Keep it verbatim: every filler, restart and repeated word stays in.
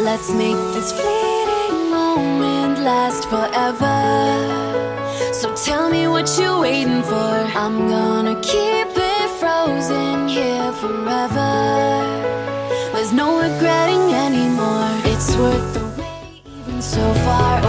Let's make this fleeting moment last forever. So tell me what you're waiting for. I'm gonna keep it frozen here forever. There's no regretting anymore. It's worth the wait, even so far